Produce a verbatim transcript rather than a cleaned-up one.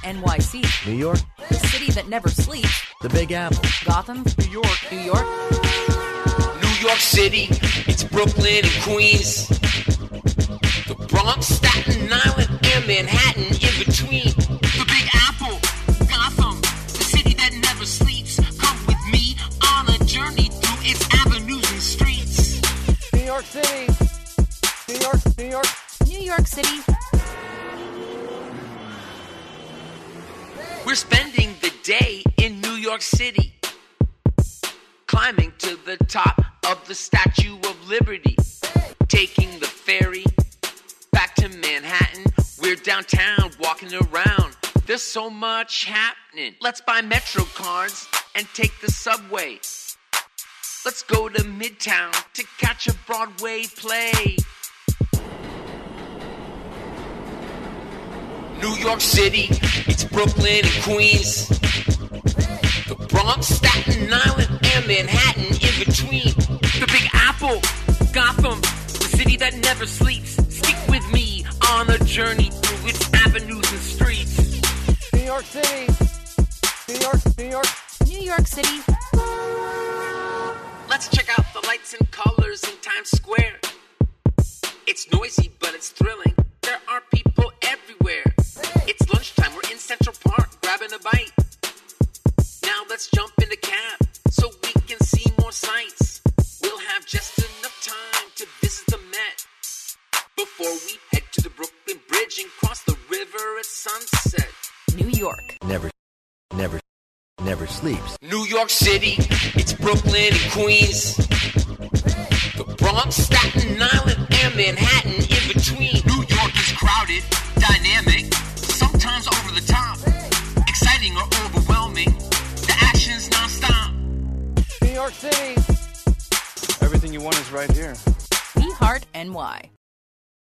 N Y C. New York. The city that never sleeps. The Big Apple. Gotham. New York. New York. New York City, it's Brooklyn and Queens. The Bronx, Staten Island, and Manhattan in between. The Big Apple, Gotham, the city that never sleeps. Come with me on a journey through its avenues and streets. New York City. New York, New York. New York City. We're spending the day in New York City, climbing to the top of the Statue of Liberty, taking the ferry back to Manhattan. We're downtown walking around. There's so much happening. Let's buy Metro cards and take the subway. Let's go to Midtown to catch a Broadway play. New York City, it's Brooklyn and Queens. The Bronx, Staten Island, and Manhattan in between. The Big Apple, Gotham, the city that never sleeps. Stick with me on a journey through its avenues and streets. New York City. New York, New York. New York City. Let's check out the lights and colors in Times Square. It's noisy, but it's thrilling. There are people everywhere. It's lunchtime, we're in Central Park, grabbing a bite. Now let's jump in the cab, so we can see more sights. We'll have just enough time to visit the Met before we head to the Brooklyn Bridge and cross the river at sunset. New York. Never, never, never sleeps. New York City, it's Brooklyn and Queens. The Bronx, Staten Island, and Manhattan in between. New York is crowded, dynamic, sometimes over the top, exciting or overwhelming. The action's non-stop. New York City. Everything you want is right here. We Heart N Y.